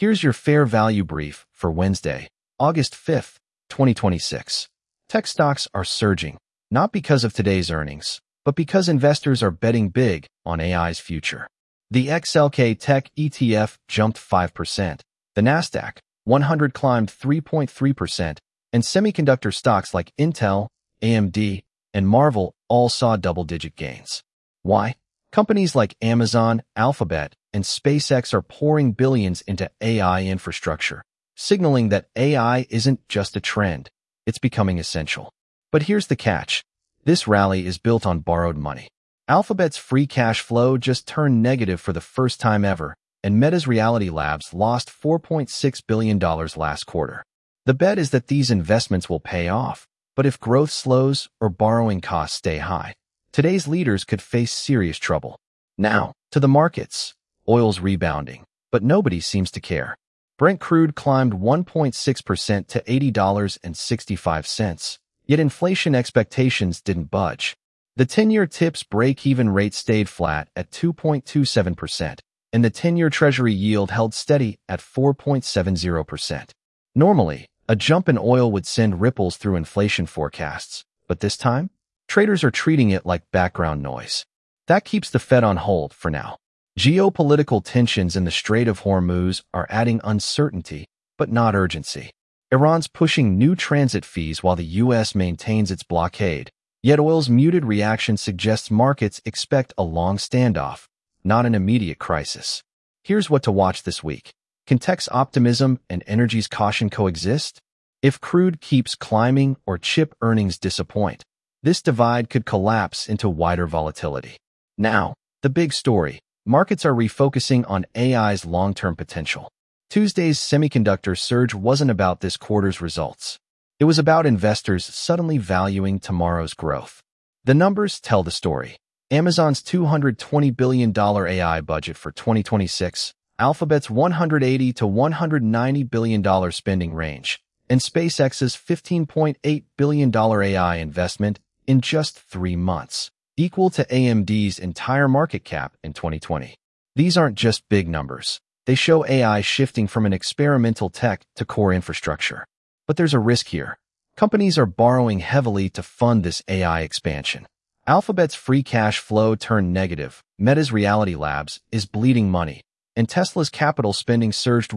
Here's your fair value brief for Wednesday, August 5th, 2026. Tech stocks are surging, not because of today's earnings, but because investors are betting big on AI's future. The XLK Tech ETF jumped 5%, the Nasdaq 100 climbed 3.3%, and semiconductor stocks like Intel, AMD, and Marvell all saw double-digit gains. Why? Companies like Amazon, Alphabet, and SpaceX are pouring billions into AI infrastructure, signaling that AI isn't just a trend, it's becoming essential. But here's the catch. This rally is built on borrowed money. Alphabet's free cash flow just turned negative for the first time ever, and Meta's Reality Labs lost $4.6 billion last quarter. The bet is that these investments will pay off, but if growth slows or borrowing costs stay high, today's leaders could face serious trouble. Now, to the markets. Oil's rebounding, but nobody seems to care. Brent crude climbed 1.6% to $80.65, yet inflation expectations didn't budge. The 10-year TIPS break-even rate stayed flat at 2.27%, and the 10-year Treasury yield held steady at 4.70%. Normally, a jump in oil would send ripples through inflation forecasts, but this time, traders are treating it like background noise. That keeps the Fed on hold for now. Geopolitical tensions in the Strait of Hormuz are adding uncertainty, but not urgency. Iran's pushing new transit fees while the U.S. maintains its blockade, yet oil's muted reaction suggests markets expect a long standoff, not an immediate crisis. Here's what to watch this week. Can tech's optimism and energy's caution coexist? If crude keeps climbing or chip earnings disappoint, this divide could collapse into wider volatility. Now, the big story. Markets are refocusing on AI's long-term potential. Tuesday's semiconductor surge wasn't about this quarter's results. It was about investors suddenly valuing tomorrow's growth. The numbers tell the story. Amazon's $220 billion AI budget for 2026, Alphabet's $180 to $190 billion spending range, and SpaceX's $15.8 billion AI investment in just 3 months, equal to AMD's entire market cap in 2020. These aren't just big numbers. They show AI shifting from an experimental tech to core infrastructure. But there's a risk here. Companies are borrowing heavily to fund this AI expansion. Alphabet's free cash flow turned negative, Meta's Reality Labs is bleeding money, and Tesla's capital spending surged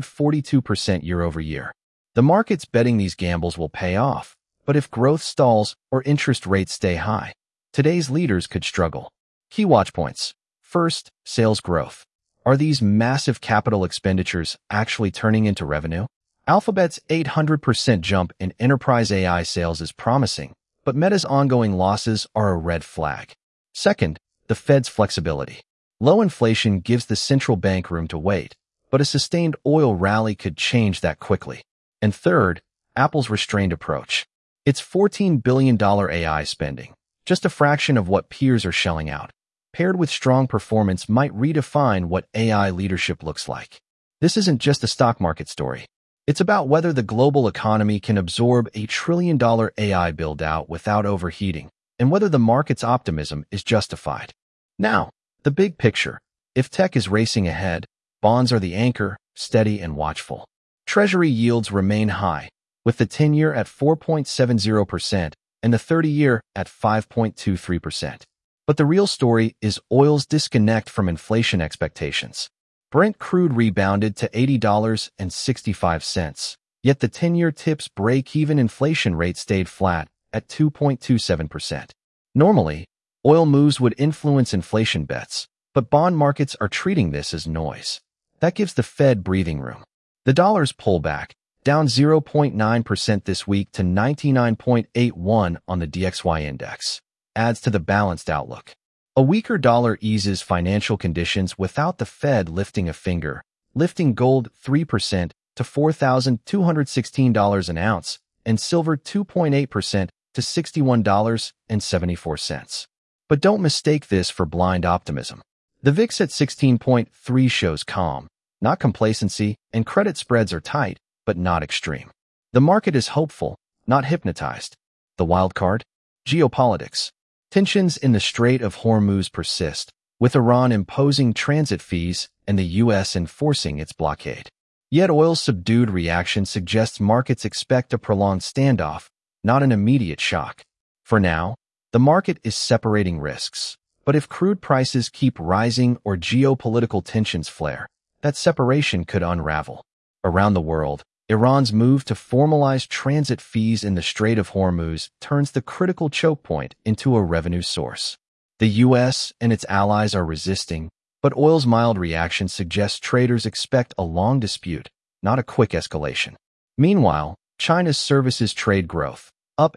142% year-over-year. The market's betting these gambles will pay off, but if growth stalls or interest rates stay high, today's leaders could struggle. Key watch points. First, sales growth. Are these massive capital expenditures actually turning into revenue? Alphabet's 800% jump in enterprise AI sales is promising, but Meta's ongoing losses are a red flag. Second, the Fed's flexibility. Low inflation gives the central bank room to wait, but a sustained oil rally could change that quickly. And third, Apple's restrained approach. Its $14 billion AI spending, just a fraction of what peers are shelling out, paired with strong performance might redefine what AI leadership looks like. This isn't just a stock market story. It's about whether the global economy can absorb a $1 trillion AI build-out without overheating, and whether the market's optimism is justified. Now, the big picture. If tech is racing ahead, bonds are the anchor, steady and watchful. Treasury yields remain high, with the 10-year at 4.70%, and the 30-year at 5.23%. But the real story is oil's disconnect from inflation expectations. Brent crude rebounded to $80.65, yet the 10-year TIPS break-even inflation rate stayed flat at 2.27%. Normally, oil moves would influence inflation bets, but bond markets are treating this as noise. That gives the Fed breathing room. The dollar's pullback, down 0.9% this week to 99.81 on the DXY index, adds to the balanced outlook. A weaker dollar eases financial conditions without the Fed lifting a finger, lifting gold 3% to $4,216 an ounce and silver 2.8% to $61.74. But don't mistake this for blind optimism. The VIX at 16.3 shows calm, not complacency, and credit spreads are tight, but not extreme. The market is hopeful, not hypnotized. The wild card? Geopolitics. Tensions in the Strait of Hormuz persist, with Iran imposing transit fees and the U.S. enforcing its blockade. Yet oil's subdued reaction suggests markets expect a prolonged standoff, not an immediate shock. For now, the market is separating risks. But if crude prices keep rising or geopolitical tensions flare, that separation could unravel. Around the world, Iran's move to formalize transit fees in the Strait of Hormuz turns the critical choke point into a revenue source. The U.S. and its allies are resisting, but oil's mild reaction suggests traders expect a long dispute, not a quick escalation. Meanwhile, China's services trade growth, up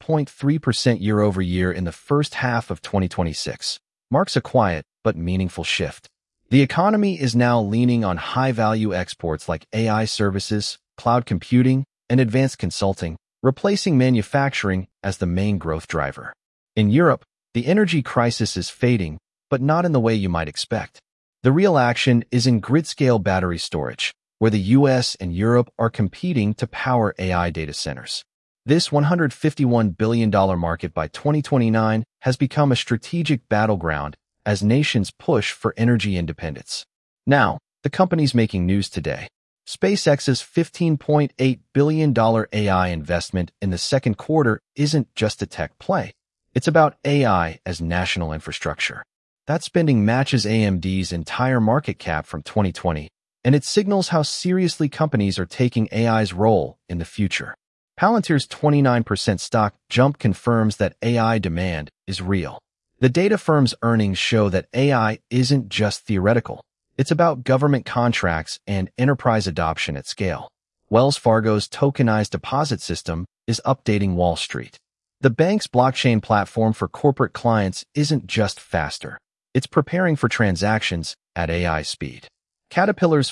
8.3% year-over-year in the first half of 2026, marks a quiet but meaningful shift. The economy is now leaning on high-value exports like AI services, cloud computing, and advanced consulting, replacing manufacturing as the main growth driver. In Europe, the energy crisis is fading, but not in the way you might expect. The real action is in grid-scale battery storage, where the US and Europe are competing to power AI data centers. This $151 billion market by 2029 has become a strategic battleground as nations push for energy independence. Now, the companies making news today. SpaceX's $15.8 billion AI investment in the second quarter isn't just a tech play. It's about AI as national infrastructure. That spending matches AMD's entire market cap from 2020, and it signals how seriously companies are taking AI's role in the future. Palantir's 29% stock jump confirms that AI demand is real. The data firm's earnings show that AI isn't just theoretical. It's about government contracts and enterprise adoption at scale. Wells Fargo's tokenized deposit system is updating Wall Street. The bank's blockchain platform for corporate clients isn't just faster. It's preparing for transactions at AI speed. Caterpillar's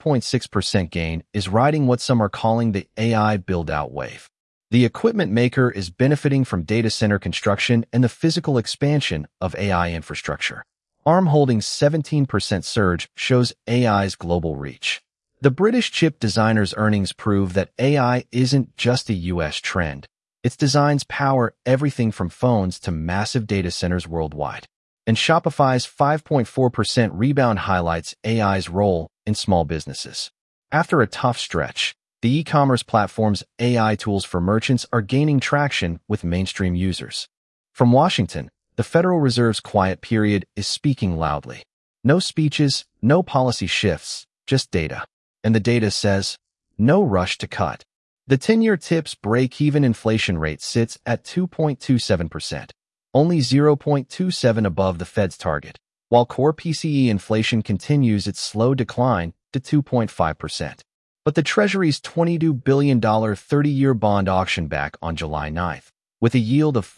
5.6% gain is riding what some are calling the AI build-out wave. The equipment maker is benefiting from data center construction and the physical expansion of AI infrastructure. ARM Holdings' 17% surge shows AI's global reach. The British chip designer's earnings prove that AI isn't just a US trend. Its designs power everything from phones to massive data centers worldwide. And Shopify's 5.4% rebound highlights AI's role in small businesses. After a tough stretch, the e-commerce platform's AI tools for merchants are gaining traction with mainstream users. From Washington, the Federal Reserve's quiet period is speaking loudly. No speeches, no policy shifts, just data. And the data says, no rush to cut. The 10-year TIPS break-even inflation rate sits at 2.27%. Only 0.27 above the Fed's target, while core PCE inflation continues its slow decline to 2.5%. But the Treasury's $22 billion 30-year bond auctioned back on July 9th, with a yield of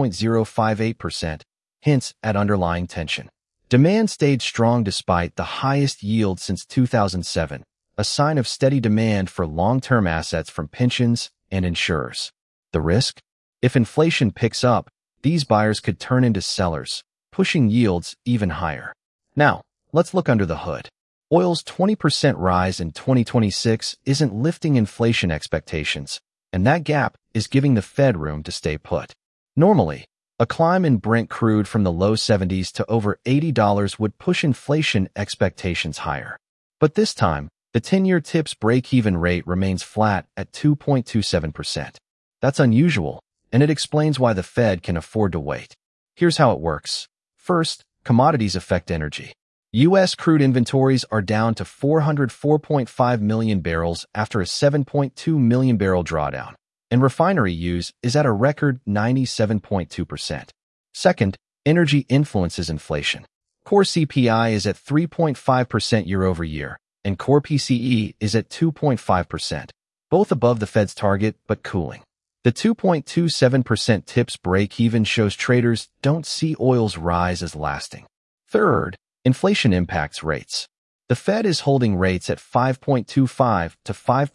5.058%, hints at underlying tension. Demand stayed strong despite the highest yield since 2007, a sign of steady demand for long-term assets from pensions and insurers. The risk? If inflation picks up, these buyers could turn into sellers, pushing yields even higher. Now, let's look under the hood. Oil's 20% rise in 2026 isn't lifting inflation expectations, and that gap is giving the Fed room to stay put. Normally, a climb in Brent crude from the low 70s to over $80 would push inflation expectations higher. But this time, the 10-year TIPS break-even rate remains flat at 2.27%. That's unusual, and it explains why the Fed can afford to wait. Here's how it works. First, commodities affect energy. U.S. crude inventories are down to 404.5 million barrels after a 7.2 million barrel drawdown, and refinery use is at a record 97.2%. Second, energy influences inflation. Core CPI is at 3.5% year-over-year, and core PCE is at 2.5%, both above the Fed's target but cooling. The 2.27% TIPS break-even shows traders don't see oil's rise as lasting. Third, inflation impacts rates. The Fed is holding rates at 5.25 to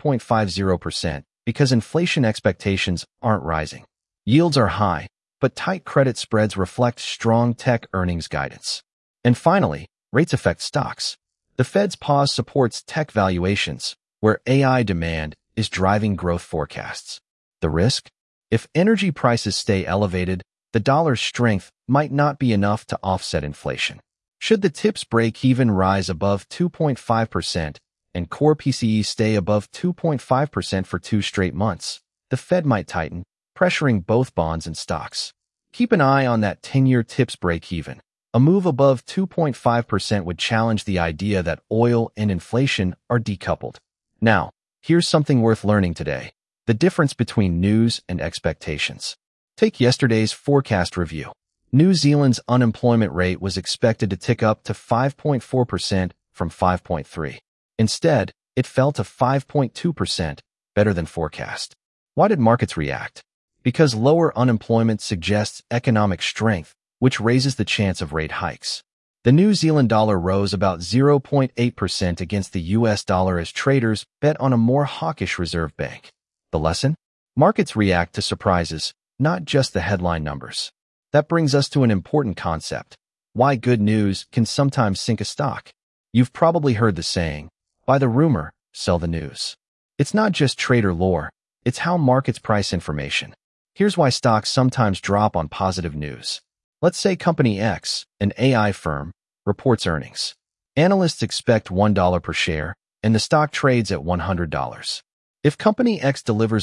5.50% because inflation expectations aren't rising. Yields are high, but tight credit spreads reflect strong tech earnings guidance. And finally, rates affect stocks. The Fed's pause supports tech valuations, where AI demand is driving growth forecasts. The risk? If energy prices stay elevated, the dollar's strength might not be enough to offset inflation. Should the TIPS break-even rise above 2.5%, and core PCE stay above 2.5% for 2 straight months, the Fed might tighten, pressuring both bonds and stocks. Keep an eye on that 10-year TIPS break-even. A move above 2.5% would challenge the idea that oil and inflation are decoupled. Now, here's something worth learning today: the difference between news and expectations. Take yesterday's forecast review. New Zealand's unemployment rate was expected to tick up to 5.4% from 5.3%. Instead, it fell to 5.2%, better than forecast. Why did markets react? Because lower unemployment suggests economic strength, which raises the chance of rate hikes. The New Zealand dollar rose about 0.8% against the US dollar as traders bet on a more hawkish Reserve Bank. The lesson? Markets react to surprises, not just the headline numbers. That brings us to an important concept: why good news can sometimes sink a stock. You've probably heard the saying, buy the rumor, sell the news. It's not just trader lore, it's how markets price information. Here's why stocks sometimes drop on positive news. Let's say Company X, an AI firm, reports earnings. Analysts expect $1 per share, and the stock trades at $100. If Company X delivers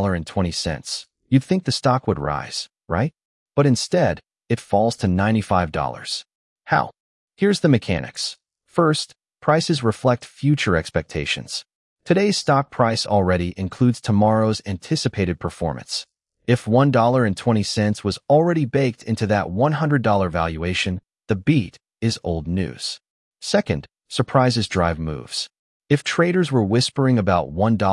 $1.20, you'd think the stock would rise, right? But instead, it falls to $95. How? Here's the mechanics. First, prices reflect future expectations. Today's stock price already includes tomorrow's anticipated performance. If $1.20 was already baked into that $100 valuation, the beat is old news. Second, surprises drive moves. If traders were whispering about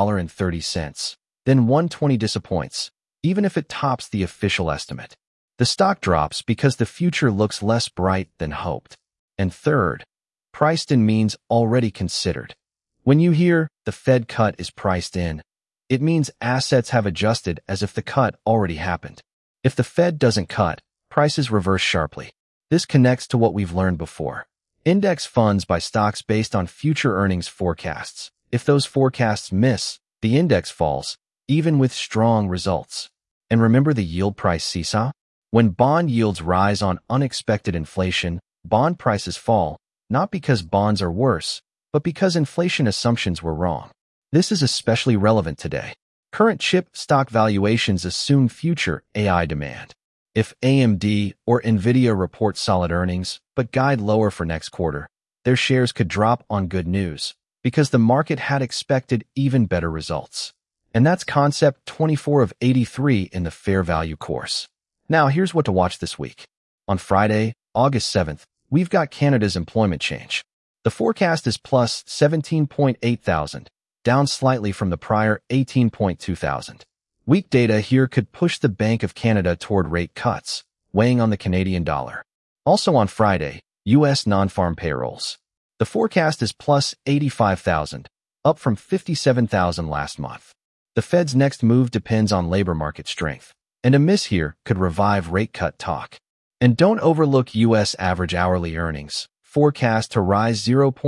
$1.30, then $1.20 disappoints, even if it tops the official estimate. The stock drops because the future looks less bright than hoped. And third, priced in means already considered. When you hear the Fed cut is priced in, it means assets have adjusted as if the cut already happened. If the Fed doesn't cut, prices reverse sharply. This connects to what we've learned before. Index funds buy stocks based on future earnings forecasts. If those forecasts miss, the index falls, even with strong results. And remember the yield price seesaw? When bond yields rise on unexpected inflation, bond prices fall, not because bonds are worse, but because inflation assumptions were wrong. This is especially relevant today. Current chip stock valuations assume future AI demand. If AMD or Nvidia report solid earnings, but guide lower for next quarter, their shares could drop on good news, because the market had expected even better results. And that's concept 24 of 83 in the Fair Value course. Now here's what to watch this week. On Friday, August 7th, we've got Canada's employment change. The forecast is plus 17.8 thousand, down slightly from the prior 18.2 thousand. Weak data here could push the Bank of Canada toward rate cuts, weighing on the Canadian dollar. Also on Friday, U.S. non-farm payrolls. The forecast is plus 85,000, up from 57,000 last month. The Fed's next move depends on labor market strength, and a miss here could revive rate cut talk. And don't overlook U.S. average hourly earnings, forecast to rise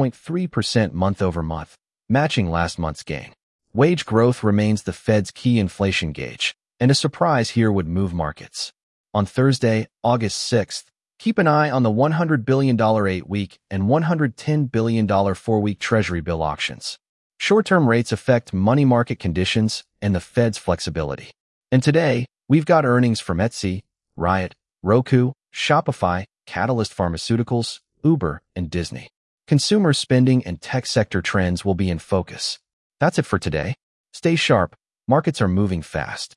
0.3% month over month, matching last month's gain. Wage growth remains the Fed's key inflation gauge, and a surprise here would move markets. On Thursday, August 6th, keep an eye on the $100 billion 8-week and $110 billion 4-week Treasury bill auctions. Short-term rates affect money market conditions and the Fed's flexibility. And today, we've got earnings from Etsy, Riot, Roku, Shopify, Catalyst Pharmaceuticals, Uber, and Disney. Consumer spending and tech sector trends will be in focus. That's it for today. Stay sharp. Markets are moving fast.